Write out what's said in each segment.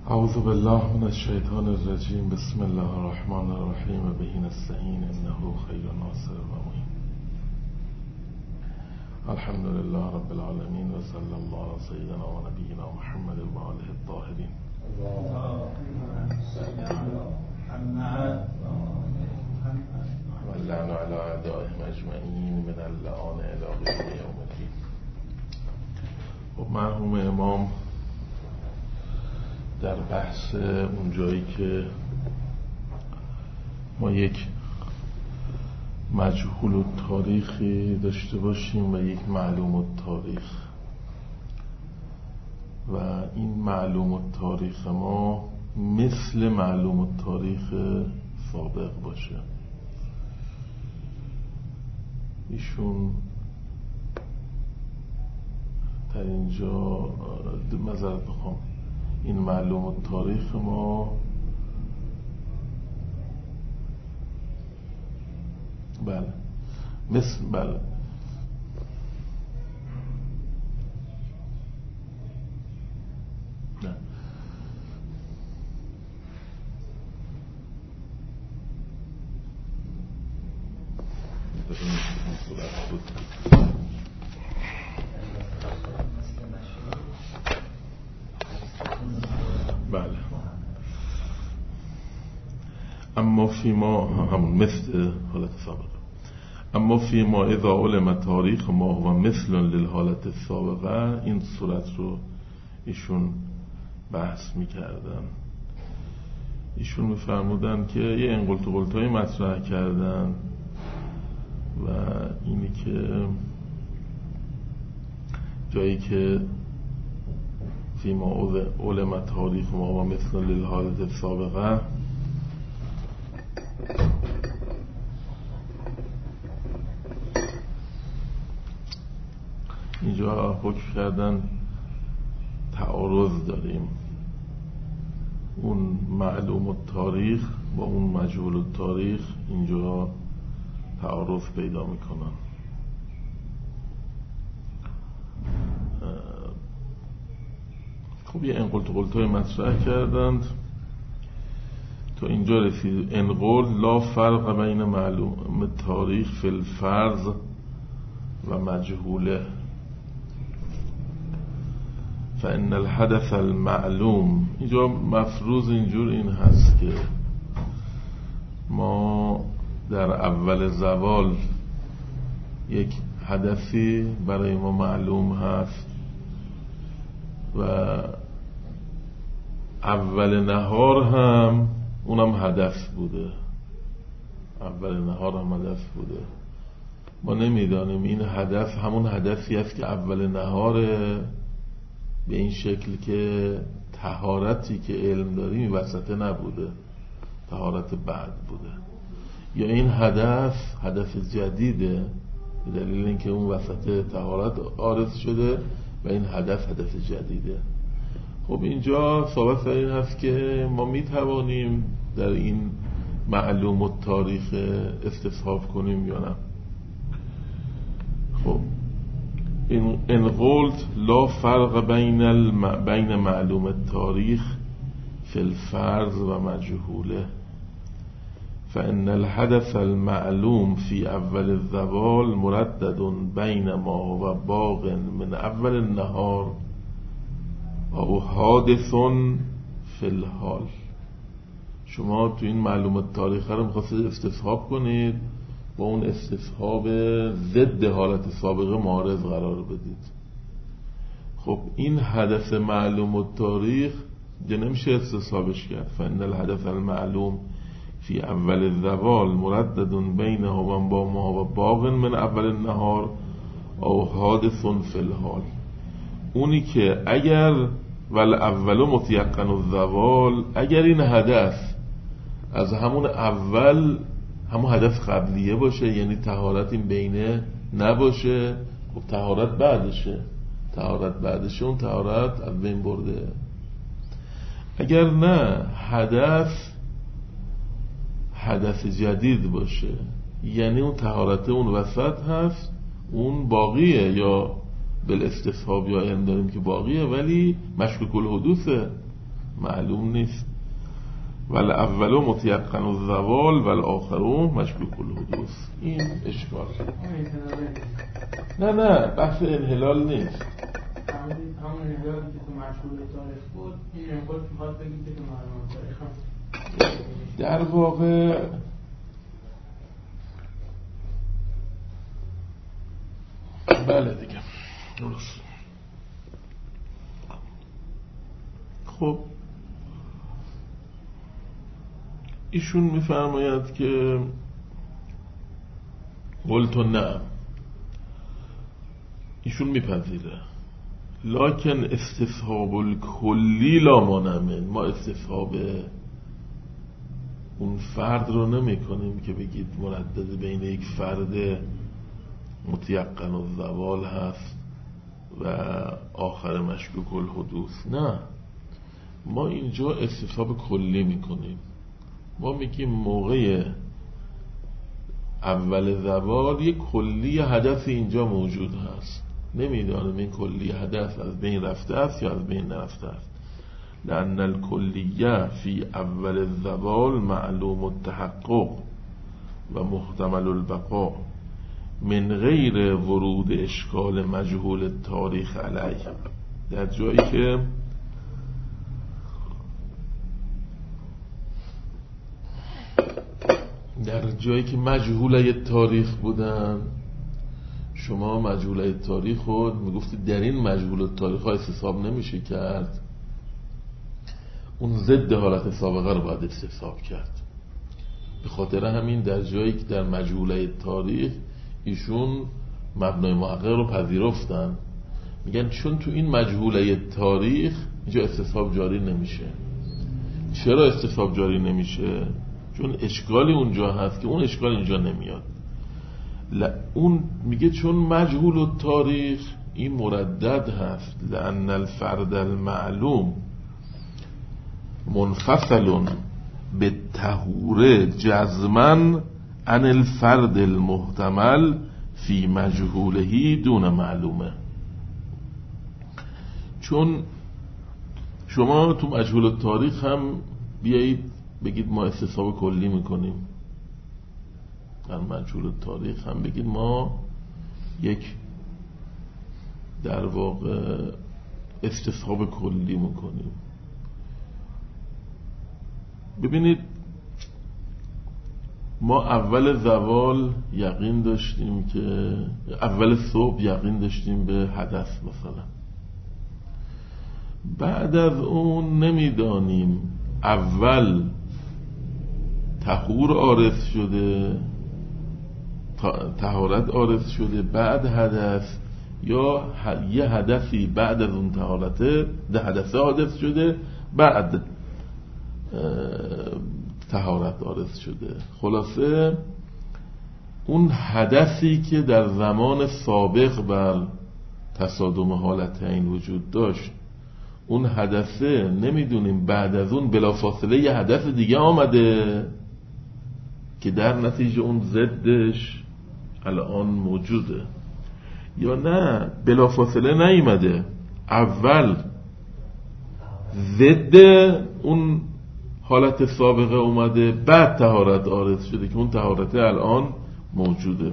اعوذ بالله من الشیطان الرجیم. بسم الله الرحمن الرحیم. به نستعین انه خیر ناصر و معین. الحمد لله رب العالمین و صلی الله علی سیدنا و نبینا محمد و آله الطاهرین. و لعن علی اعدائهم اجمعین من اللعان الی قیام یوم الدین. خب مرحوم امام در بحث اون جایی که ما یک مجهول التاریخی داشته باشیم و یک معلوم التاریخ و این معلوم التاریخ ما مثل معلوم التاریخ سابق باشه. ایشون در اینجا معذرت میخوام، این معلوم التاریخ ما بله مثل بله نه بله. اما فیما همون مثل حالت سابقه. اما فیما اذا علم تاریخ ما هو مثل للحالت سابقه، این صورت رو ایشون بحث میکردن. ایشون میفرمودن که یه انقلت و قلتای مطرح کردن و اینی که جایی که فیما علم تاریخ ما هو مثل للحالت سابقه، اینجا حکم کردن تعارض داریم، اون معلوم التاریخ با اون مجهول التاریخ اینجا تعارض پیدا میکنن. خب یه انقلت و قلتای مطرح کردند تا اینجا رسید. انقل لا فرق بین معلوم تاریخ فی الفرض و مجهوله، فان الحدث المعلوم. اینجا مفروض اینجور این هست که ما در اول زوال یک هدفی برای ما معلوم هست و اول نهار هم اونم هدف بوده، اول نهار هم هدف بوده. ما نمیدانیم این هدف همون هدفی است که اول نهاره، به این شکل که طهارتی که علم داریم وسط نبوده، طهارت بعد بوده، یا این هدف جدیده به دلیل اینکه اون وسط طهارت عارض شده و این هدف جدیده. خب اینجا ثابت بر این هست که ما میتوانیم در این معلوم التاریخ استصحاب کنیم یا نه. خب ان قلت لا فرق بین معلوم التاریخ فی الفرض و مجهوله، فان الحدث المعلوم فی اول الزوال مردد بین ما و باق من اول النهار او حادث فی الحال. شما تو این معلوم التاریخ رو میخواستید استصحاب کنید، با اون استصحاب ضد حالت سابقه معارض قرار بدید. خب این هدف معلوم التاریخ دیگه نمیشه استصحابش کرد. فان الهدف المعلوم فی اول الزوال مردد بینه و ما و باق من اول النهار او حادث فی الحال. اونی که اگر ول اول متیقن الزوال، اگر این هدف از همون اول همون هدف قبلیه باشه، یعنی طهارت این بینه نباشه، خب طهارت بعدشه اون طهارت از بین برده. اگر نه هدف جدید باشه، یعنی اون طهارت اون وسط هست، اون باقیه، یا بالاستصحاب یا علم داریم که باقیه ولی مشکوک الحدوثه، معلوم نیست. ولی اولو متیقن الزوال ولی آخرو مشکوک الحدوث. این اشکال. نه بحث انحلال نیست. همون انحلالی که تو مشهور تاریخ بود این انقل میخواد بگید که تو معلومات تاریخ هم در واقع بله دیگه درست. خب ایشون میفرماید که قلت نعم، ایشون میپذیره، لکن استصحاب الکلی لا مانع من. ما استصحاب اون فرد رو نمی کنیم که بگید مردد بین یک فرد متیقن الزوال هست و آخر مشکوک الحدوث. نه، ما اینجا استصحاب کلی میکنیم. ما میگیم موقع اول زوال یک کلی حدث اینجا موجود هست، نمیدانم این کلی حدث از بین رفته است یا از بین نرفته است. لأن الکلیه فی اول الزوال معلوم التحقق و محتمل البقاء من غیر ورود اشکال مجهول تاریخ علیه. در جایی که مجهوله تاریخ بودن، شما مجهوله تاریخ خود میگفتید در این مجهول تاریخ ها استصحاب نمیشه کرد، اون ضد حالت سابقه رو باید استصحاب کرد. به خاطر همین در جایی که در مجهوله تاریخ ایشون مبنای محقق رو پذیرفتن، میگن چون تو این مجهوله تاریخ اینجا استصحاب جاری نمیشه. چرا استصحاب جاری نمیشه؟ چون اشکالی اونجا هست که اون اشکال اینجا نمیاد. اون میگه چون مجهول التاریخ این مردد هست، لأن الفرد المعلوم منفصل بالتهور جزما عن الفرد المحتمل فی مجهوله دون معلومه. چون شما تو مجهول التاریخ هم بیایید بگید ما استصحاب کلی میکنیم، در مجهول التاریخ هم بگید ما یک در واقع استصحاب کلی میکنیم. ببینید ما اول زوال یقین داشتیم که اول صبح یقین داشتیم به حدث مثلا، بعد از اون نمیدانیم اول طهور عارض شده، طهارت عارض شده بعد حدث، یا یه حدثی بعد از اون طهارت حدث حادث شده بعد طهارت عارض شده. خلاصه اون حدثی که در زمان سابق بر تصادم حالتین وجود داشت، اون حدثه نمیدونیم بعد از اون بلافاصله یه حدث دیگه آمده که در نتیجه اون ضدش الان موجوده، یا نه بلافاصله نیامده، اول ضد اون حالت سابقه اومده بعد طهارت عارض شده که اون طهارت الان موجوده.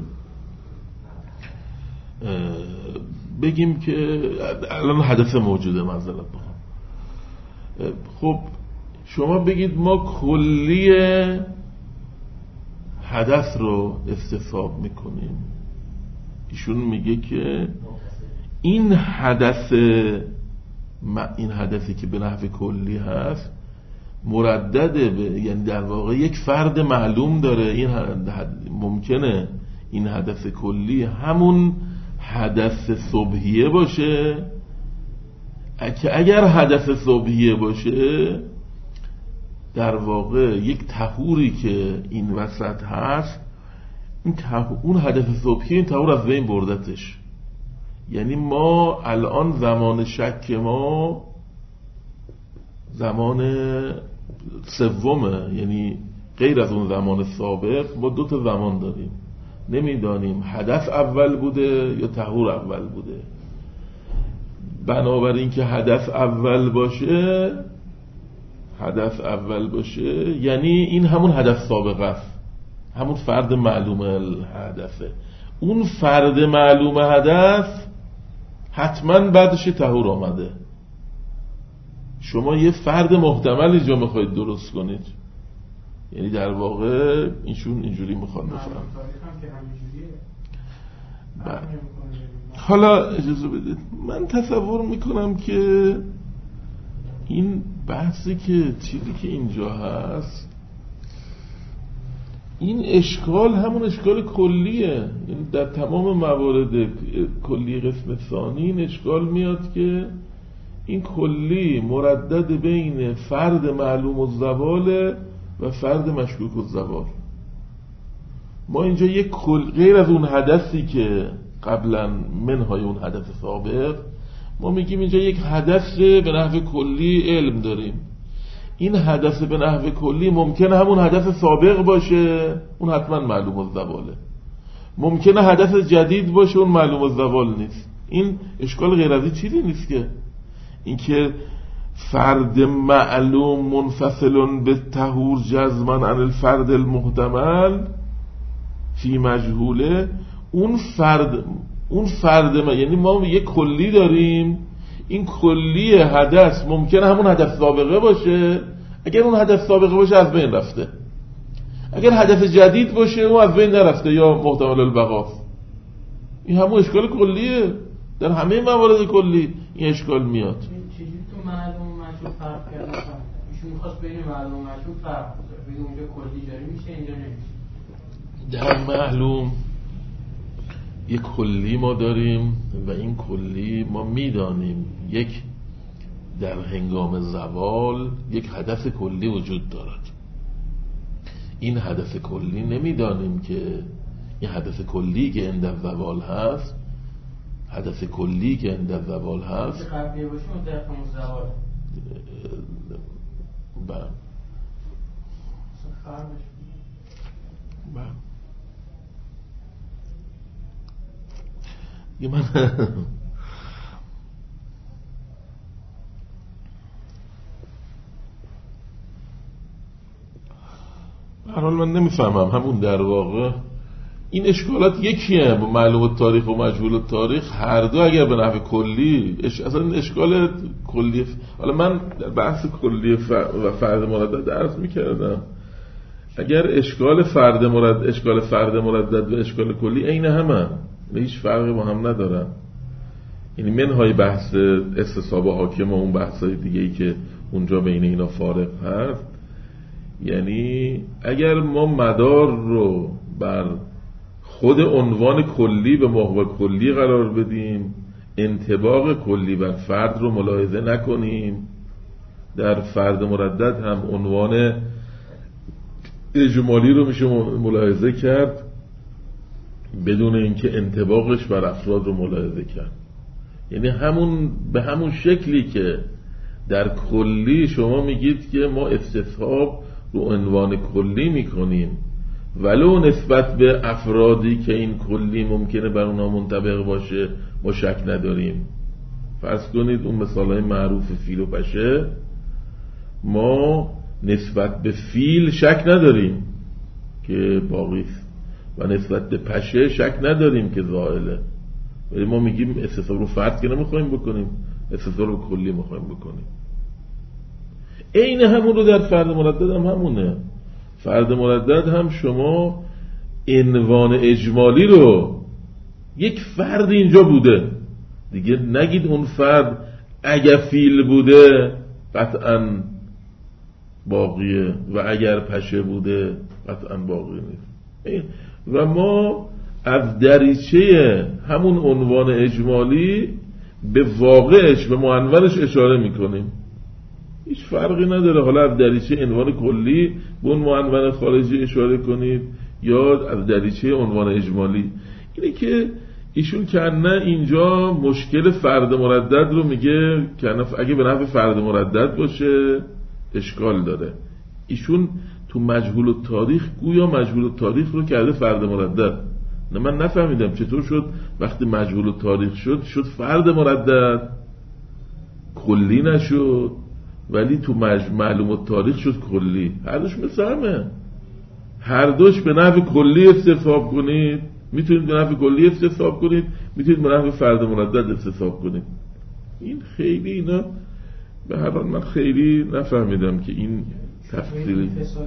بگیم که الان حدث موجوده معذرت بخوام. خب شما بگید ما کلی حدث رو استصحاب میکنیم. ایشون میگه که این حدثی که به نحو کلی هست مردده به، یعنی در واقع یک فرد معلوم داره. این ممکنه این حدث کلی همون حدث صبحیه باشه، که اگر حدث صبحیه باشه در واقع یک طهوری که این وسط هست، اون حدث صبحیه این طهور از بین بردتش. یعنی ما الان زمان شک ما زمان سومه، یعنی غیر از اون زمان سابق ما دو تا زمان داریم، نمیدانیم حدث اول بوده یا طهور اول بوده. بنابراین که حدث اول باشه هدف اول باشه یعنی این همون هدف سابقه است، همون فرد معلوم هدفه. اون فرد معلوم هدف حتما بعدش تهور آمده. شما یه فرد محتمل اینجا میخواید درست کنید، یعنی در واقع ایشون اینجوری میخواد بفهم. حالا اجازه بدید من تصور میکنم که این بحثی که چیزی که اینجا هست، این اشکال همون اشکال کلیه. یعنی در تمام موارد کلی قسم ثانی این اشکال میاد که این کلی مردد بین فرد معلوم الزوال و فرد مشکوک الزوال. ما اینجا یک غیر از اون هدفی که قبلا منهای اون هدف سابق، ما میگیم اینجا یک هدف به نحو کلی علم داریم. این هدف به نحو کلی ممکنه همون هدف سابق باشه، اون حتما معلوم الزواله. ممکنه هدف جدید باشه، اون معلوم الزوال نیست. این اشکال غیر از این چیزی نیست که اینکه فرد معلوم منفصل به تهور جزما عن الفرد المحتمل فی مجهوله، اون فرد یعنی ما یک کلی داریم، این کلی حدث ممکنه همون هدف سابقه باشه، اگر اون هدف سابقه باشه از بین رفته، اگر هدف جدید باشه اون از بین نرفته یا محتمل البقاست. این همون اشکال کلیه، در همه موارد کلی این اشکال میاد. چجوری تو معلوم و مشهور فرق کردن؟ ایشون می‌خواست بین معلوم و مشهور فرق بذاره، بگه اونجا کلی جاری میشه اینجا نمیشه. در معلوم یک کلی ما داریم و این کلی ما میدانیم یک در هنگام زوال یک هدف کلی وجود دارد. این هدف کلی نمیدانیم که این هدف کلی که عند زوال هست، هدف کلی که عند زوال هست قبلی باشه متأخر زوال من برحال من نمیفهمم همون در واقع این اشکالات یکیه با معلوم التاریخ و مجهول التاریخ، هر دو اگر به نحو کلی اصلا اشکال کلی. حالا من در بحث کلی و فرد مردد درس میکردم، اگر اشکال فرد مردد و اشکال کلی عین همن، هیچ فرقی با هم ندارن. یعنی منهای بحث استصحاب حاکم و اون بحثای دیگه‌ای که اونجا بین اینا فارق هست، یعنی اگر ما مدار رو بر خود عنوان کلی به محور کلی قرار بدیم، انطباق کلی بر فرد رو ملاحظه نکنیم، در فرد مردد هم عنوان اجمالی رو میشه ملاحظه کرد بدون اینکه انطباقش بر افراد رو ملاحظه کرد. یعنی به همون شکلی که در کلی شما میگید که ما استصحاب رو عنوان کلی میکنیم ولو نسبت به افرادی که این کلی ممکنه بر اونها منطبق باشه ما شک نداریم. فرض کنید اون مثالای معروف فیل و پشه، ما نسبت به فیل شک نداریم که باقیست و نسبت به پشه شک نداریم که زائله، ولی ما میگیم استصحاب رو فرد که نمیخوایم بکنیم، استصحاب رو کلی میخوایم بکنیم. عین همون رو در فرد مردد هم همونه. فرد مردد هم شما عنوان اجمالی رو یک فرد اینجا بوده دیگه، نگید اون فرد اگر فیل بوده قطعاً باقیه و اگر پشه بوده قطعاً باقی نیست. و ما از دریچه همون عنوان اجمالی به واقعش به معنونش اشاره میکنیم، هیچ فرقی نداره. حالا از دریچه عنوان کلی به اون معنون خارجی اشاره کنید یا از دریچه عنوان اجمالی. اینه که ایشون کنه اینجا مشکل فرد مردد رو میگه کنه اگه به نحو فرد مردد باشه اشکال داره. ایشون تو مجهول التاریخ گویا مجهول التاریخ رو کرده فرد مردد. نه من نفهمیدم چطور شد وقتی مجهول التاریخ شد فرد مردد، کلی نشد، ولی تو معلومات تاریخ شد کلی. هر دوش مثل همه، هر دوش به نحو کلی استصحاب کنید، میتونید به نحو کلی استصحاب کنید، میتونید به نحو فرد مردد استصحاب کنید. این خیلی اینا به هر حال من خیلی نفهمیدم که این تفصیلی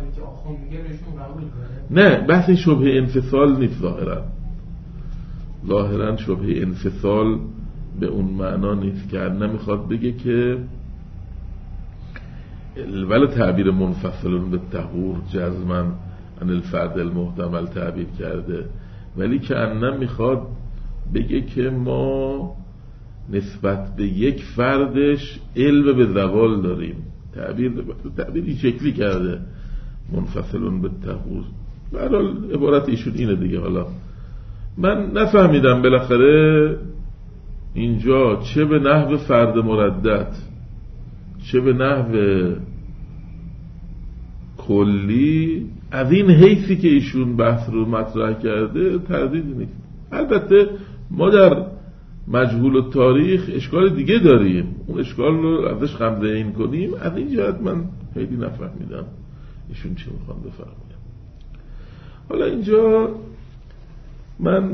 نه، بحث شبه انفصال نیست. ظاهرا شبه انفصال به اون معنا نیست که نمیخواد بگه که ولی تعبیر منفصلون به طهور جزماً عن الفرد المحتمل تعبیر کرده، ولی که انم میخواد بگه که ما نسبت به یک فردش علم به زوال داریم. تعبیری شکلی کرده منفصلون به طهور. به هر حال عبارت ایشون اینه دیگه. حالا من نفهمیدم بالاخره اینجا چه به نحو فرد مردد چه به نحو کلی از این حیثی که ایشون بحث رو مطرح کرده تردیدی نیست. البته ما در مجهول التاریخ اشکال دیگه داریم، اون اشکال رو ازش غمزه این کنیم. از این جهت من خیلی نفهمیدم ایشون چی میخوان بفرمایم. حالا اینجا من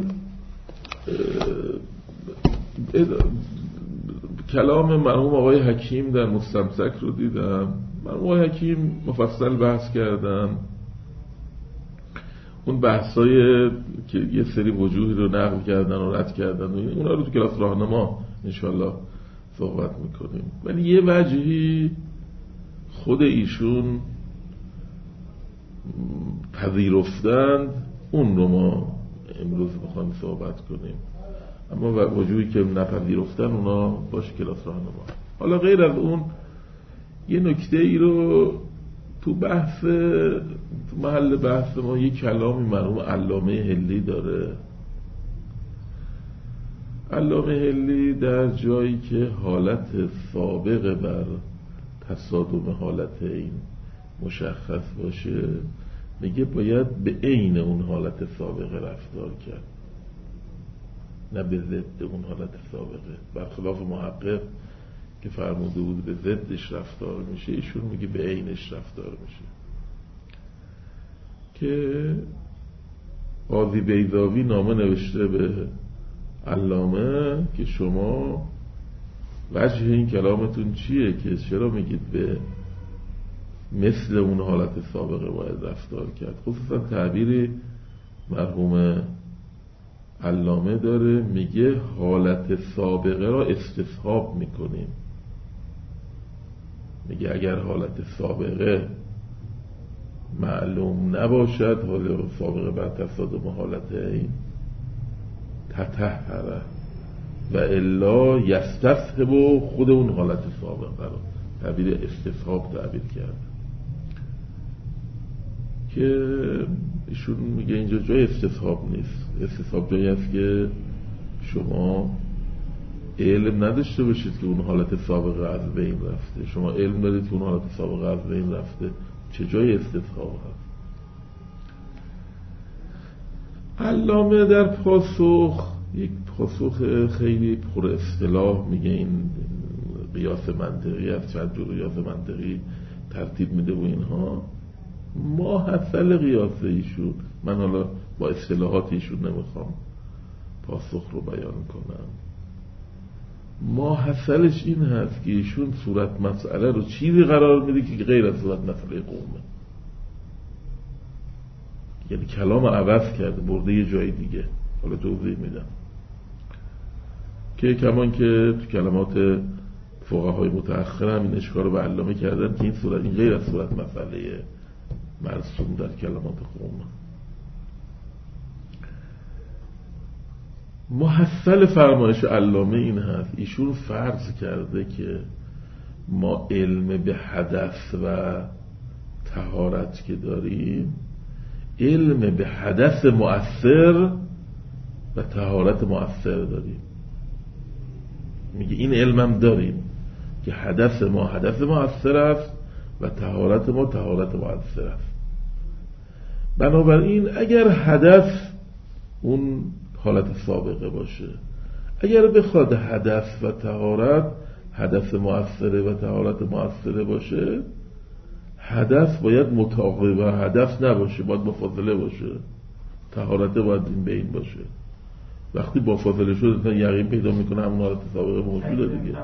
کلام مرحوم آقای حکیم در مستمسک رو دیدم. مرحوم آقای حکیم مفصل بحث کردن، اون بحثای که یه سری وجوهی رو نقل کردن و رد کردن و اونا رو تو کلاس راهنما انشالله صحبت میکنیم. ولی یه وجهی خود ایشون پذیرفتند، اون رو ما امروز میخوایم صحبت کنیم. اما وجوهی که نپذیرفتن اونا باشه کلاس راهنما. حالا غیر از اون یه نکته ای رو تو محل بحث ما یه کلامی مرحوم علامه حلی داره. علامه حلی در جایی که حالت سابقه بر تصادم حالت این مشخص باشه میگه باید به عین اون حالت سابقه رفتار کرد، نه به ضد اون حالت سابقه. برخلاف محقق که فرموده بود به ضدش رفتار میشه، ایشون میگه به عینش رفتار میشه. که قاضی بیضاوی نامه نوشته به علامه که شما وجه این کلامتون چیه که چرا میگید به مثل اون حالت سابقه باید رفتار کرد. خصوصا تعبیری مرحوم علامه داره، میگه حالت سابقه را استصحاب میکنیم. میگه اگر حالت سابقه معلوم نباشد، حالت سابقه بر تصادم حالت این تطهره و الا یستصحب خود اون حالت سابقه را تعبیر استصحاب تعبیر کرد. که ایشون میگه اینجا جای استصحاب نیست. استصحاب جایی است که شما علم نداشته باشید که اون حالت سابقه از بین رفته. شما علم دارید که اون حالت سابقه از بین رفته، چه جای استصحاب هست؟ علامه در پاسخ یک پاسخ خیلی پر اصطلاح میگه این قیاس منطقی است، چند جور قیاس منطقی ترتیب میده و اینها. ما حاصل قیاس ایشون، من حالا با اصطلاحات ایشون نمیخوام پاسخ رو بیان کنم، ما حاصلش این هست که ایشون صورت مسئله رو چیزی قرار میده که غیر از صورت مسئله قومه. یعنی کلام عوض کرده، برده یه جای دیگه. حالا توضیح میدم که کمان که تو کلمات فقهای متأخر هم این اشکال رو به علامه کردن که این صورت این غیر از صورت مسئله مرسوم در کلمات قومه. محصل فرمایش علامه این هست، ایشون فرض کرده که ما علم به حدث و طهارت که داریم، علم به حدث مؤثر و طهارت مؤثر داریم. میگه این علمم داریم که حدث ما حدث مؤثر است و طهارت ما طهارت مؤثر است. بنابراین اگر حدث اون حالت سابقه باشه، اگر بخواد حدث و طهارت حدث مؤثره و طهارت مؤثره باشه، حدث باید متعاقب و حدث نباشه، باید با فاصله باشه. طهارت باید این بین باشه. وقتی با فاصله شد انسان یقین پیدا میکنه همون حالت سابقه موجوده دیگه.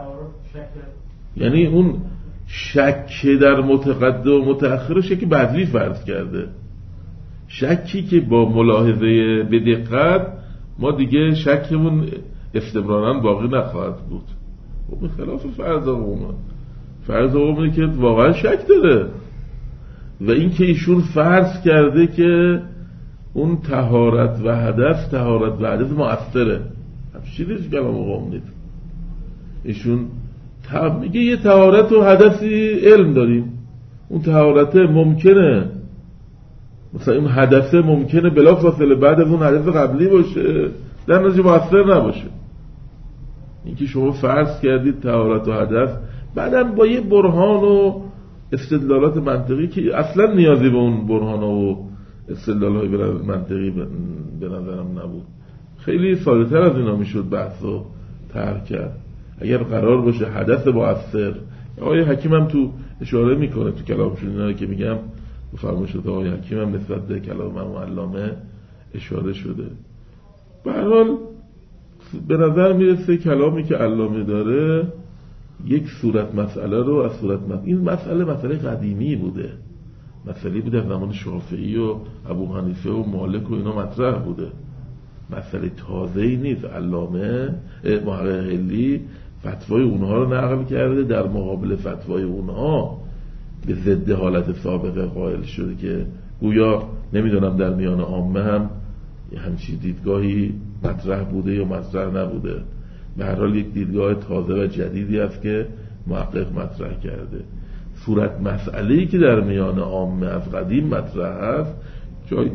یعنی اون شک در متقدم و متأخر شک بدوی فرض کرده، شکی که با ملاحظه به دقت ما دیگه شکمون استمرارا باقی نخواهد بود. خب خلاف فرض عمومه. فرض عمومه که واقعا شک داره و این که ایشون فرض کرده که اون طهارت و حدث مؤثره. همچی چیزی کلام قوم نیست. ایشون میگه یه طهارت و حدثی علم داریم، اون طهارت ممکنه مثلا این حدثه ممکنه بلا فاصله بعد از اون حدث قبلی باشه، در نتیجه مؤثر نباشه. اینکه شما فرض کردید طهارت و حدث بعدم با یه برهان و استدلالات منطقی که اصلا نیازی به اون برهان و استدلالهای منطقی به نظرم نبود، خیلی ساده تر از اینا میشد بحث رو طرح کرد. اگر قرار باشه حدث مؤثر، آقای حکیم هم تو اشاره میکنه تو کلامشون اینا که میگم فرمایشات آقای حکیم هم نسبت به کلام علامه اشاره شده. به هر حال به نظر میرسه کلامی که علامه داره یک صورت مسئله رو از صورت مسئله، این مسئله قدیمی بوده، مسئله بوده زمان شافعی و ابو حنیفه و مالک و اینا مطرح بوده، مسئله تازه‌ای نیست. علامه محقق حلی فتوای اونها رو نقل کرده، در مقابل فتوای اونها به ضد حالت سابقه قائل شده که گویا نمیدونم در میان عامه هم همچین دیدگاهی مطرح بوده یا مطرح نبوده. به هر حال یک دیدگاه تازه و جدیدی است که محقق مطرح کرده. صورت مسئله‌ای که در میان عامه از قدیم مطرح است جایی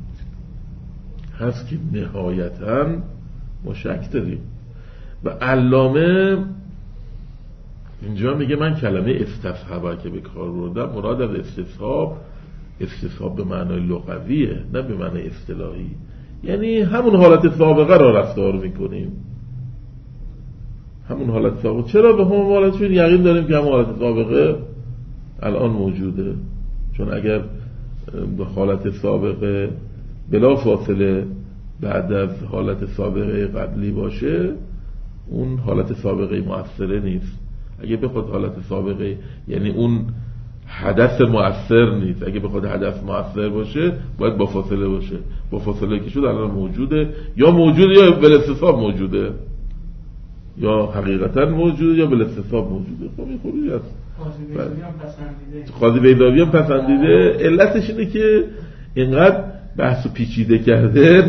هست که نهایتاً ما شک داریم. و علامه اینجا میگه من کلمه استصحابه که به کار بردم مراد از استصحاب به معنای لغویه نه به معنای اصطلاحی، یعنی همون حالت سابقه را رفتار میکنیم، همون حالت سابقه. چرا به همون حالت؟ چون یقین داریم که همون حالت سابقه الان موجوده. چون اگر به حالت سابقه بلا فاصله بعد از حالت سابقه قبلی باشه اون حالت سابقه مؤثره نیست. اگه بخواد حالت سابقه یعنی اون حدث مؤثر نیست، اگه بخواد حدث مؤثر باشه باید با فاصله باشه. با فاصله که شد الان موجوده، یا موجوده یا بالاستصحاب موجوده، یا حقیقتا موجوده یا بالاستصحاب موجوده. خب این خوبی هست. قاضی بیضاوی هم پسندیده. علتش اینه که اینقدر بحثو پیچیده کرده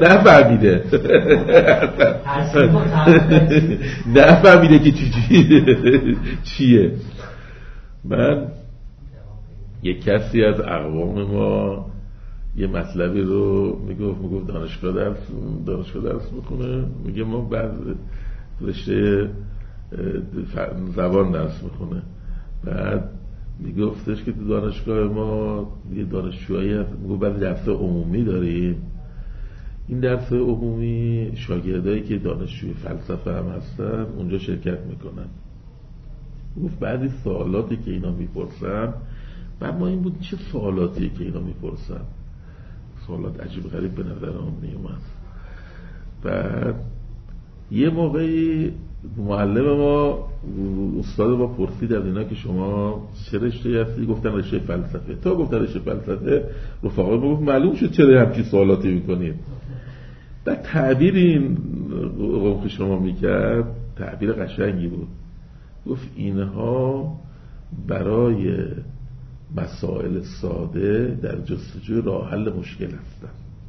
نفهمیده که چیه. من یک کسی از اقوام ما یه مطلبی رو میگفت دانشگاه درس میکنه، میگه ما بعد رشته زبان درس میکنه، بعد میگفتش که تو دانشگاه ما یه دانشجویی هست، میگه بعد درس عمومی داریم، این درس عمومی شاگردایی که دانشجوی فلسفه هم هستن اونجا شرکت میکنن. گفت بعضی سوالاتی که اینا میپرسن بعد ما این بود چه سوالاتیه که اینا میپرسن، سوالات عجیب غریب به نظرم میومد. بعد یه موقعی معلم ما استاد ما پرسید از اینا که شما چه رشته هستی؟ گفتن رشته فلسفه. تا گفتن رشته فلسفه رفقا ما گفت معلوم شد چرا همچین سوالاتی میکنید. بعد تعبیر این قوم که شما میکرد تعبیر قشنگی بود. گفت اینها برای مسائل ساده در جستجوی راه حل مشکل هستن.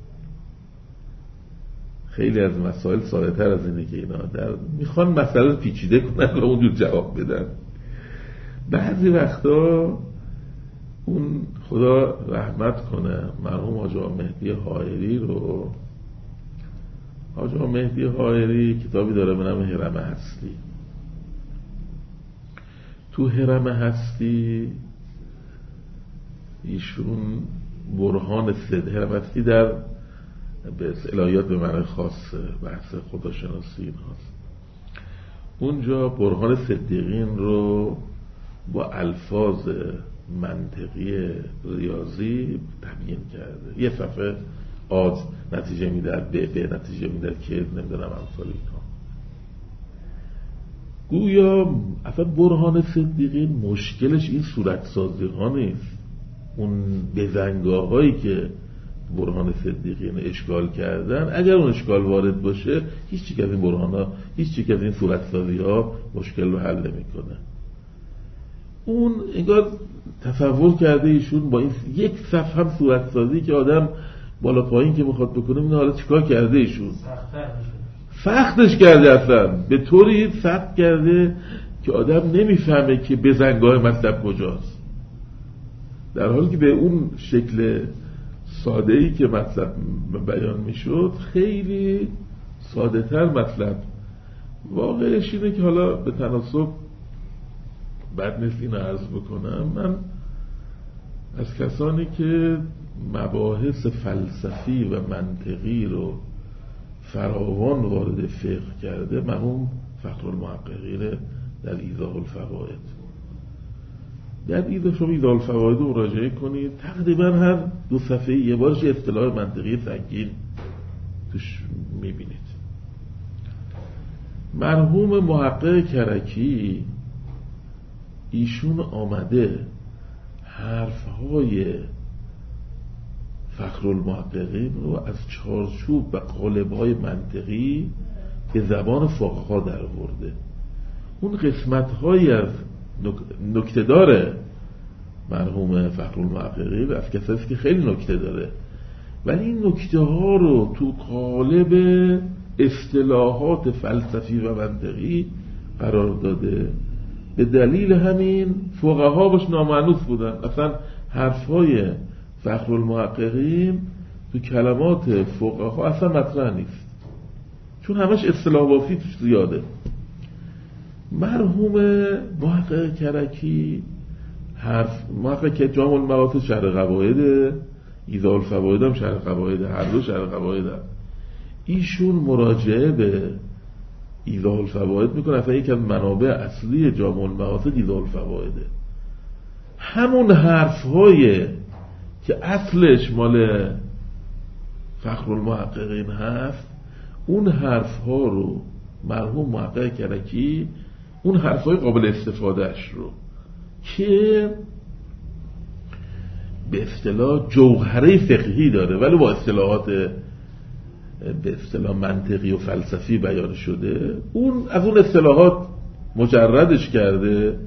خیلی از مسائل ساده تر از اینه که اینا میخوان مسئله رو پیچیده کنن و اونجور جواب بدن. بعضی وقتا اون خدا رحمت کنه مرحوم حاج آقا مهدی حائری رو، حاج آقا مهدی حائری کتابی داره به نام هرم هستی. تو هرم هستی ایشون برهان هرم هستی در به الهیات به معنی خاص بحث خداشناسی این هست. اونجا برهان صدیقین رو با الفاظ منطقی ریاضی تبیین کرده. یه صفحه آد نتیجه میدن، به نتیجه میدن که نمیدونم امثال اینها. گویا اصلا برهان صدیقین مشکلش این صورت سازی ها نیست، اون بزنگاه هایی که برهان صدیقین اشکال کردن، اگر اون اشکال وارد باشه هیچ چیز از این برهان ها، هیچ چیز از این صورت سازی ها مشکل رو حل نمیکنه. اون انگار تصور کرده ایشون با این یک صفحه هم صورت سازی که آدم بالا پایین که میخواد بکنه، این حالا چیکار کرده ایشون؟ سختش کرده، اصلا به طوری سخت کرده که آدم نمیفهمه که بزنگاه مطلب کجاست، در حالی که به اون شکل ساده‌ای که مطلب بیان میشد خیلی ساده تر مطلب. واقعش اینه که حالا به تناسب بد نیست این عرض بکنم، من از کسانی که مباحث فلسفی و منطقی رو فراوان وارد فقه کرده مرحوم فخرالمحققین در ایضاح الفوائد. در شما ایضاح الفوائد رو مراجعه کنید، تقریبا هر 2 صفحه یه بارش اصطلاح منطقی سنگین توش میبینید. مرحوم محقق کرکی ایشون آمده حرفهای فخرالمحققین رو از چارچوب و قالب‌های منطقی به زبان فقها در آورده. اون قسمت‌هایی از نکته داره مرحوم فخرالمحققین از کسایی که خیلی نکته داره، ولی این نکته ها رو تو قالب اصطلاحات فلسفی و منطقی قرار داده. به دلیل همین فقها باش نامأنوس بودن، اصلا حرفهای فخرالمحققین تو کلمات فقها اصلا مطرح نیست، چون همش اصطلاح بافی توش زیاده. مرحوم محقق کرکی محقق که جامع المقاصد شرح قواعد، ایضاح الفوائد هم شرح قواعد، هر دو شرح قواعد هم. ایشون مراجعه به ایضاح الفوائد میکنه، اصلا یک از منابع اصلی جامع المقاصد ایضاح الفوائده. همون حرفهای که اصلش مال فخرالمحققین هست، اون حرفها رو مرحوم محقق کرکی، اون حرفهای قابل استفادهش رو که به اصطلاح جوهره فقهی داره ولی با اصطلاحات به اصطلاح منطقی و فلسفی بیان شده، اون از اون اصطلاحات مجردش کرده،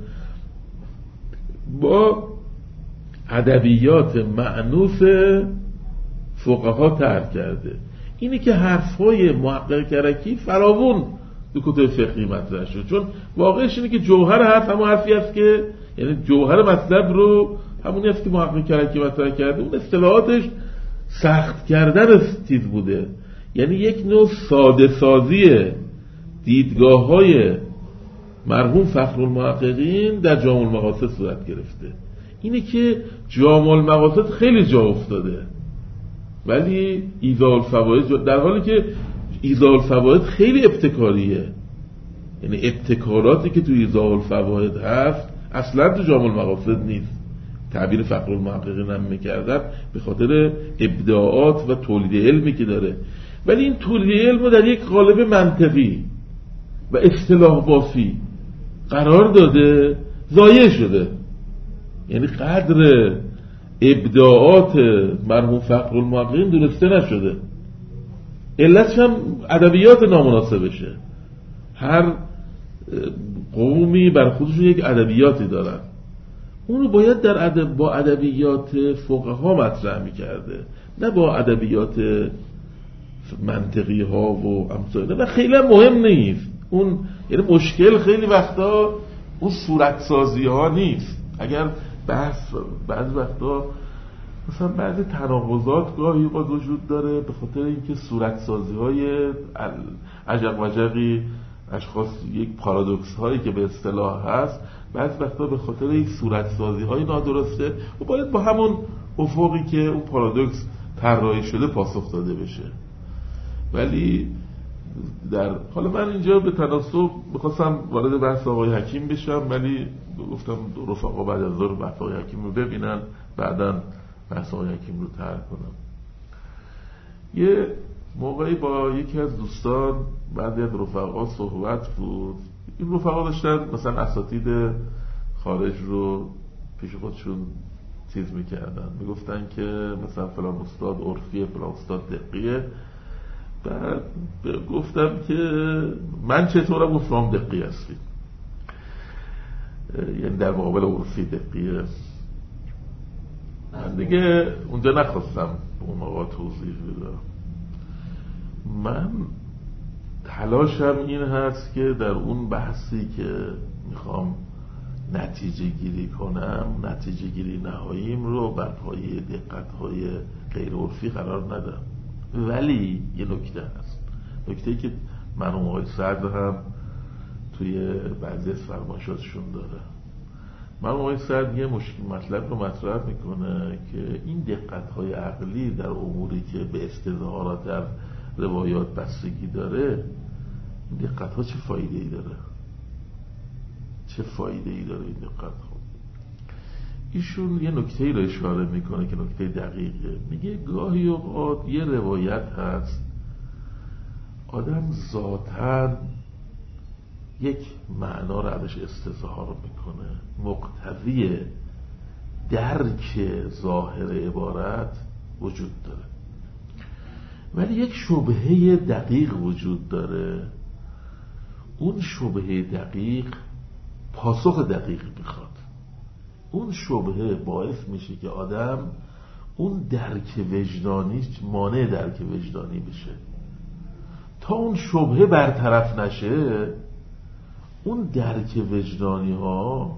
با ادبیات مأنوس فقها طرح کرده. اینی که حرفهای محقق کرکی فراوون تو کتب فقهی مطرح شد، چون واقعش اینه که جوهر حرف همون حرفی است که، یعنی جوهر مطلب رو همونی است که محقق کرکی مطرح کرده. اون اصطلاحاتش سخت کردن چیز بوده، یعنی یک نوع ساده سازی دیدگاه های مرحوم فخرالمحققین در جامع المقاصد صورت گرفته. اینه که جامع المقاصد خیلی جا افتاده ولی ایضاح الفوائد، در حالی که ایضاح الفوائد خیلی ابتکاریه، یعنی ابتکاراتی که تو ایضاح الفوائد هست اصلا تو جامع المقاصد نیست. تعبیر فخرالمحققین هم میکردن به خاطر ابداعات و تولید علمی که داره، ولی این تولید علم رو در یک قالب منطقی و اصطلاح بافی قرار داده، ضایع شده. یعنی قدر ابداعات مرحوم فخرالمحققین درسته نشده. علتش هم ادبیات نامناسبشه. هر قومی بر خودشون یک ادبیاتی دارن، اونو باید در با ادبیات فقها مطرح میکرده، نه با ادبیات منطقی ها و امثال. و خیلی مهم نیست اون، یعنی مشکل خیلی وقتا اون صورت سازی ها نیست. اگر بعض وقتا مثلا بعضی تناقضات گاهی وجود داره به خاطر اینکه صورت سازی های عجق وجقی اشخاص، یک پارادوکس هایی که به اصطلاح هست، بعضی وقتا به خاطر یک صورت سازی های نادرسته و باید با همون افقی که اون پارادوکس طراحی شده پاسخ داده بشه. ولی حالا من اینجا به تناسب میخواستم وارد بحث آقای حکیم بشم، ولی گفتم رفقا بعد از ظهر بحث آقای حکیم رو ببینن، بعداً بحث آقای حکیم رو ترک کنم. یه موقعی با یکی از دوستان بعضی از رفقا صحبت بود. این رفقا داشتن مثلا اساتید خارج رو پیش خودشون چیز میکردن، میگفتن که مثلا فلان استاد عرفیه، فلان استاد دقیقه. بعد گفتم که من چطورم؟ گفتم دقیق هستی، یعنی در مقابل عرفی دقیقه. من دیگه اونجا نخواستم اون آقا توضیح بدم. من تلاشم این هست که در اون بحثی که میخوام نتیجه گیری کنم، نتیجه گیری نهاییم رو بر پایه دقت‌های غیر عرفی قرار ندم. ولی یه نکته هست، نکته‌ای که مرحوم آقای صدر هم توی بعضی از فرمایشاتشون داره. مرحوم آقای صدر یه مطلب رو مطرح میکنه که این دقت‌های عقلی در اموری که به استظهارات در روایات بستگی داره، این دقت‌ها چه فایده‌ای داره؟ چه فایده‌ای داره این دقت‌ها؟ ایشون یه نکته‌ای رو اشاره میکنه که نکته دقیقه. میگه گاهی اوقات یه روایت هست آدم ذاتاً یک معنا رو ازش استظهار میکنه، مقتضی درک ظاهر عبارت وجود داره، ولی یک شبهه دقیق وجود داره. اون شبهه دقیق پاسخ دقیق میخواد. اون شبهه باعث میشه که آدم اون درک وجدانیش مانع درک وجدانی بشه. تا اون شبهه برطرف نشه، اون درک وجدانی ها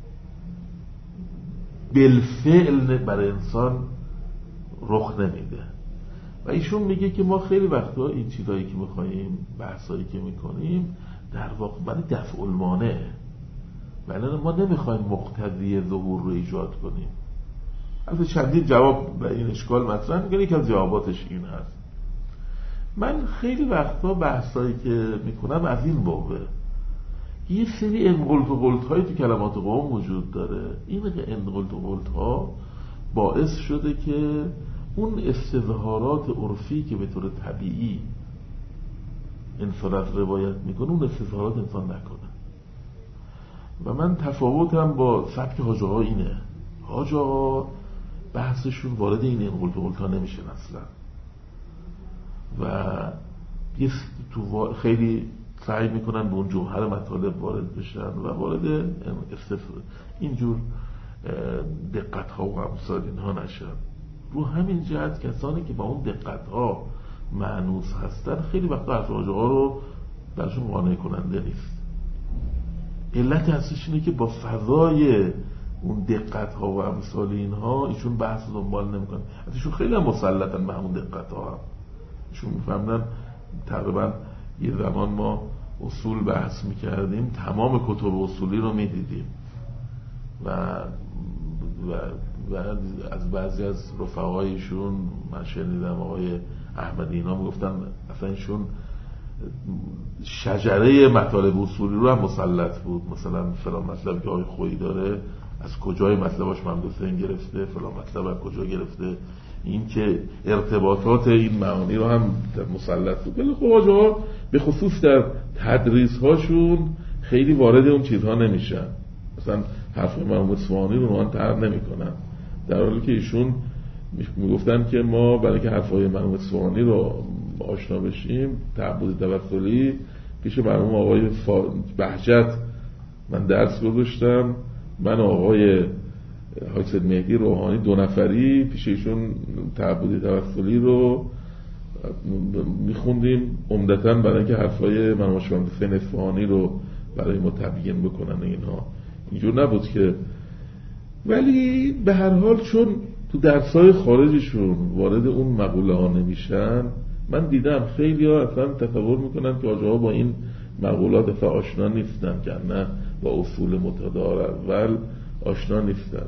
بالفعل برای انسان رخ نمیده. و ایشون میگه که ما خیلی وقتا این چیزایی که میخواییم، بحثایی که میکنیم، در واقع برای دفع المانع، ولی ما نمیخوایم مقتضی ظهور رو ایجاد کنیم. از چندین جواب به این اشکال مطرح میکنه. یکی از جواباتش این هست. من خیلی وقتا بحثایی که میکنم از این بابه، یه سری انقلت و قلت هایی تو کلمات قوم وجود داره. این انقلت و قلت ها باعث شده که اون استظهارات عرفی که به طور طبیعی انسان از روایت میکنه، اون استظهارات انسان نکنه. و من تفاوتم با سبک حاج آقا اینه. حاج آقا بحثشون وارد این انقلت و قلت ها نمیشن اصلا، و خیلی سعی میکنن به اون جوهر مطالب وارد بشن و وارد اینجور دقت ها و امثال اینها نشن. رو همین جهت کسانی که با اون دقت ها مانوس هستن خیلی وقتا حرف حاج آقا رو برشون قانع کننده نیست. علت اصلیش اینه که با فضای اون دقت ها و امثال اینها ایشون بحث دنبال نمیکنن. ایشون خیلی هم مسلطن به همون دقت ها هم. ایشون میفهمن تقریبا یه زمان ما اصول بحث میکردیم، تمام کتب اصولی رو میدیدیم و از بعضی از رفقایشون من شنیدم، آقای احمدی اینا میگفتن اصلا ایشون شجره مطالب اصولی رو هم مسلط بود. مثلا فلان مطلب که آقای خویی داره از کجای مطلباش محمد حسین گرفته، فلان مطلب از کجا گرفته، این که ارتباطات این معانی رو هم مسلط بود. ولی خب آقا به خصوص در تدریس هاشون خیلی وارد اون چیزها نمیشن. مثلا حرف مرحوم اصفهانی رو من طرح نمیکنن، در حالی که ایشون میگفتن که ما برای که حرفای مرحوم اصفهانی رو آشنا بشیم، تعبد توسلی پیش مرحوم آقای بهجت من درس گذاشتم، من آقای حاج سید مهدی روحانی 2 نفری پیش ایشون تعبد توسلی رو میخوندیم، عمدتاً برای اینکه حرفای مرحوم حسین اصفهانی رو برای ما تبیین بکنن. اینها اینجور نبود که، ولی به هر حال چون تو درسای خارجشون وارد اون مقوله ها نمیشن، من دیدم خیلی ها اصلا تصور میکنن که آجاها با این مقولات اصلا آشنا نیستن، که نه با اصول متدار اول آشنا نیستن.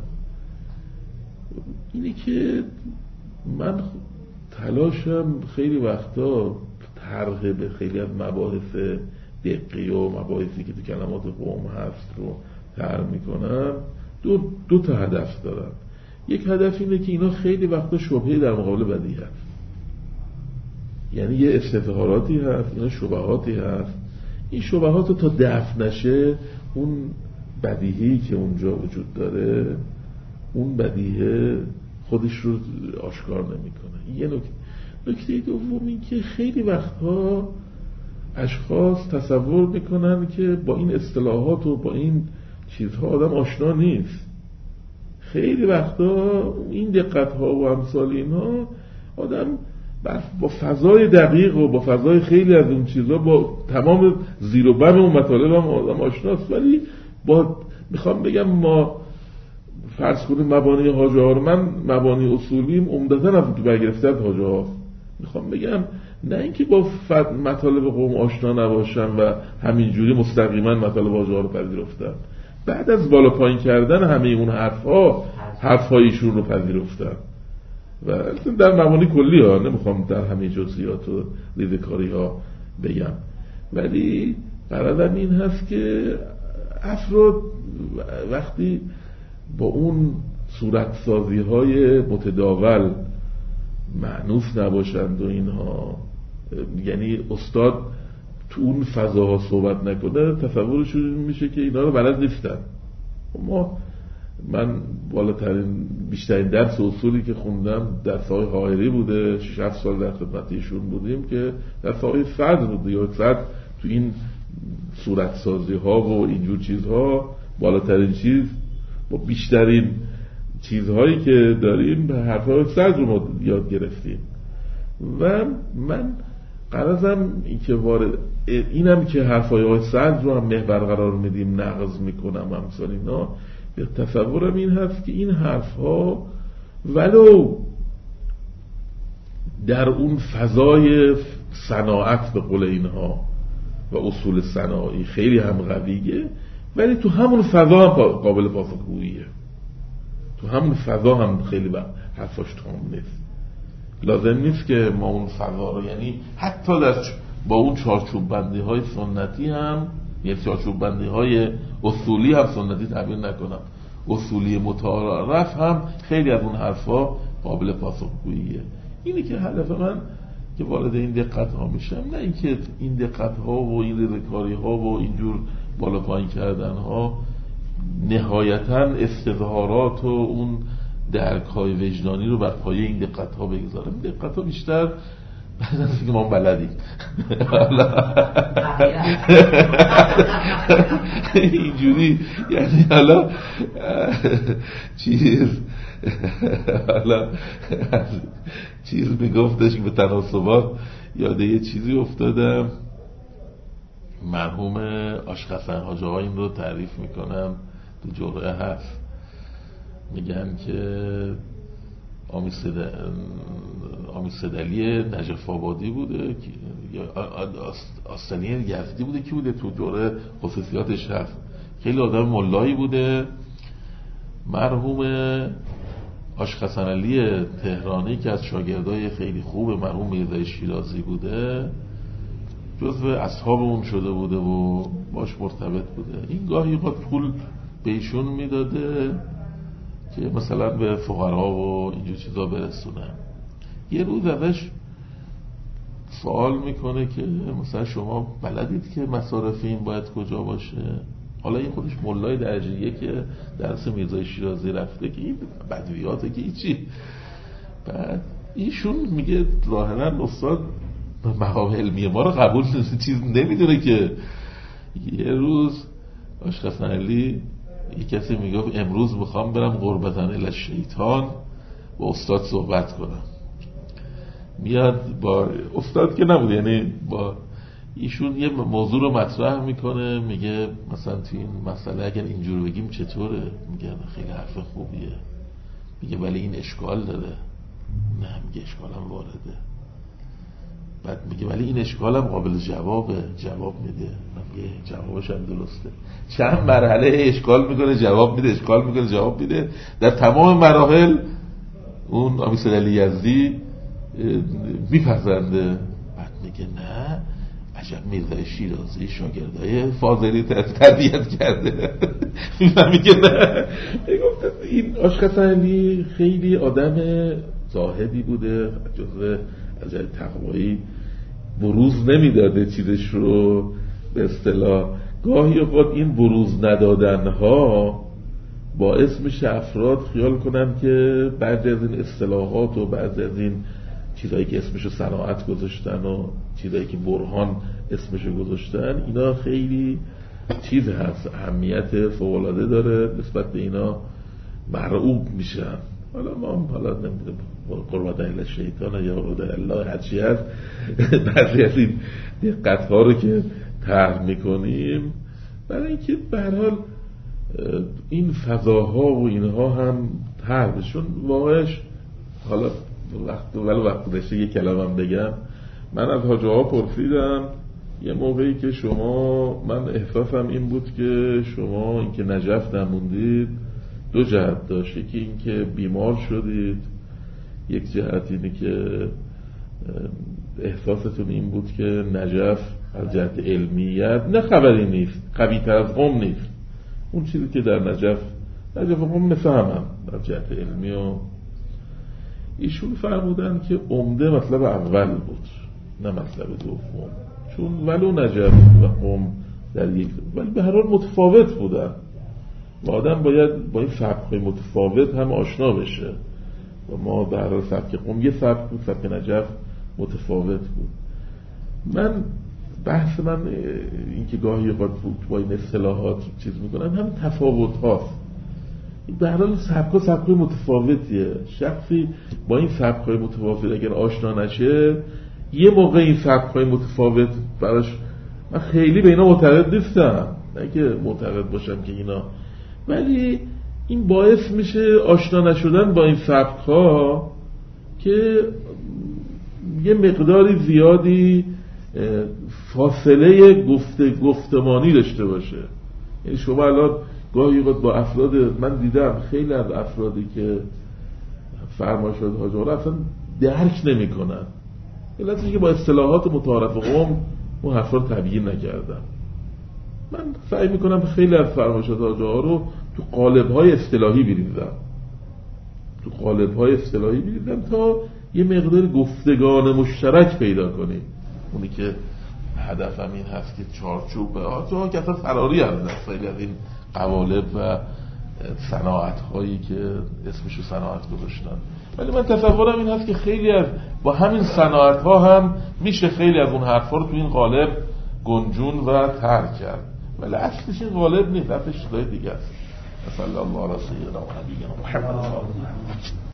اینی که من تلاشم خیلی وقتا طرح به خیلی از مباحث دقیق و مباحثی که تو کلمات قوم هست رو طرح میکنن، دو تا هدف دارن. یک هدف اینه که اینا خیلی وقتا شبهه در مقابل بدیهی هست، یعنی یه استظهاراتی هست، اینا شبهاتی هست، این شبهات رو تا دفع نشه اون بدیهی که اونجا وجود داره، اون بدیهه خودش رو آشکار نمیکنه. یه نکته دوم این که خیلی وقتها اشخاص تصور میکنن که با این اصطلاحات و با این چیزها آدم آشنا نیست. خیلی وقتا این دقتها و امثال اینها آدم با فضای دقیق و با فضای خیلی از اون چیزها با تمام زیر و بم اون مطالب هم آدم آشناست، ولی میخوام بگم ما فرض کنیم مبانی حاجه ها رو، من مبانی اصولیم عمدتاً از تو برگرفته از حاجه ها، میخوام بگم نه اینکه با مطالب قوم آشنا نباشم و همینجوری مستقیما مطالب حاجه ها رو پذیرفتم، بعد از بالا پایین کردن همه اون حرف‌هایشون رو پذیرفتم. و در مبانی کلی ها، نمیخوام در همه جزئیات و ریزکاری ها بگم، ولی غرضم این هست که افراد وقتی با اون صورتسازی های متداول معنوس نباشند و اینها، یعنی استاد تو اون فضاها صحبت نکنه، تصورشون میشه که اینا رو بلد نیستن. من بیشترین درس اصولی که خوندم درس های حائری بوده، 6-7 سال در خدمتیشون بودیم که درس های صدر بوده، یا صدر تو این صورتسازی ها و اینجور چیزها بالاترین چیز با بیشترین چیزهایی که داریم به حرفهای صدر رو ما یاد گرفتیم. و من غرضم این که اینم که حرفهای صدر رو هم محور قرار میدیم، نقض میکنم امثال اینا، تصورم این هست که این حرفها ولو در اون فضای صناعت به قول اینها و اصول صناعی خیلی هم قویه، ولی تو همون فضا هم قابل پاسخگوییه، تو همون فضا هم خیلی حرفاش تمام نیست. لازم نیست که ما اون فضا رو، یعنی حتی با اون چارچوب بندی های سنتی هم، یعنی چارچوب بندی های اصولی هم سنتی تعبیر نکنم، اصولی متعارف هم خیلی از اون حرفا قابل پاسخگوییه. اینی که هدف من که وارد این دقت ها میشم، نه اینکه این دقت ها و این ریزکاری ها و اینجور بالا پایین کردن ها نهایتا استظهارات و اون درک های وجدانی رو بر پایه این دقت ها بگذارم. این دقت ها بیشتر بعد از اینکه ما بلدیم اینجوری، یعنی حالا چیز میگفتش که به تناسبات یاده یه چیزی افتادم، مرحوم آشقسن حاجه ها این رو تعریف میکنم تو جرعه هست، میگن که آمیسدلی نجف آبادی بوده یا آستانی یزدی بوده، کی بوده تو جرعه خصوصیاتش هست، خیلی آدم ملایی بوده. مرحوم آشقسن علی تهرانی که از شاگردای خیلی خوب مرحوم میرزای شیرازی بوده، جزو اصحاب اون شده بوده و باش مرتبط بوده. این گاهی پول به ایشون میداده که مثلا به فقرا و اینجور چیزا برسونه. یه روز ازش سوال میکنه که مثلا شما بلدید که مصارف این باید کجا باشه؟ حالا این خودش مولای درجه‌ایه که درس میرزای شیرازی رفته که این بدویاته که هیچی. بعد ایشون میگه ظاهرا استاد مقام علمی ما رو قبول چیز نمیدونه که. یه روز آشقسن علی یک کسی میگفت امروز میخوام برم قربتن الی شیطان با استاد صحبت کنم. میاد با استاد که نبود، یعنی با ایشون یه موضوع رو مطرح میکنه، میگه مثلا تو این مسئله اگر اینجور بگیم چطوره؟ میگه خیلی حرف خوبیه. میگه ولی این اشکال داره. نه، میگه اشکالم وارده. بعد میگه ولی این اشکالم قابل جوابه. جواب میده. میگه جوابش هم درسته. چند مرحله اشکال میکنه جواب میده، اشکال میکنه جواب میده. در تمام مراحل اون آمیسد علی یزدی میپسنده. بعد میگه نه عجب میرزای شیرازی شاگردای فاضلی تربیت کرده. میگه نه. این عاشق حسنی خیلی آدم زاهدی بوده، جزء از تقوایی بروز نمیداده چیزش رو به اصطلاح. گاهی اوقات این بروز ندادن ها باعث میشه افراد خیال کنن که بعضی از این اصطلاحات و بعضی از این چیزایی که اسمشو صناعت گذاشتن و چیزایی که برهان اسمشو گذاشتن اینا خیلی چیز هست، اهمیت فوق‌العاده داره، نسبت به اینا مرعوب میشن. حالا ما نمیدونم قربت اهل شیطان یا قربت الله هرچی هست بعضی از این دقت‌ها رو که طرح میکنیم برای اینکه به هر حال این فضاها و اینها هم طرح چون واقعش حالا وقت داشته یک کلامم بگم. من از حاج آقا پرسیدم یه موقعی که شما، من احساسم این بود که شما اینکه نجف نموندید دو جهت داشت، یکی این که بیمار شدید، یک جهت اینه که احساستون این بود که نجف از جهت علمیت نه خبری نیست، قوی تر از قم نیست. اون چیزی که در نجف قم مثل هم از جهت علمی. و ایشون فرمودن که عمده مطلب اول بود نه مطلب دوم، چون ولو نجف و قم در یک ولی به هر حال متفاوت بودن و آدم باید با این سبک‌های متفاوت هم آشنا بشه و ما به هر حال سبک قم یه سبک بود، سبک نجف متفاوت بود. من بحث من این که گاهی اوقات با این اصطلاحات چیز میکنن همین تفاوت هاست. به هر حال سبک‌های متفاوتیه. شخصی با این سبک‌های متفاوت اگر آشنا نشه یه موقع این سبک‌های متفاوت براش، من خیلی به اینا معتقد نیستم، نه که معتقد باشم که اینا، ولی این باعث میشه آشنا نشدن با این سبک‌ها که یه مقداری زیادی فاصله گفتمانی داشته باشه. یعنی شما الان گاهی اوقات با افراد، من دیدم خیلی از افرادی که فرمایشات حاج آقا اصلا درک نمی‌کنن، علتش که با اصطلاحات متعارف قم اون حرفا رو تبیین نکردم. من سعی میکنم خیلی از فرمایشات حاج آقا رو تو قالب‌های اصطلاحی بریزم تا یه مقدار گفتگان مشترک پیدا کنیم. اونی که هدفم این هست که چارچوب حاج آقا که اصلا فراری از خیلی از این قوالب و صناعت هایی که اسمشو صناعت گذاشتن، ولی من تصورم این هست که خیلی از با همین صناعت ها هم میشه خیلی از اون حرفا رو تو این قالب گنجون و ترک کرد، ولی اصلش این قالب نیست، اصلش چیزای دیگه است. صلی الله علیه و سیدنا محمد.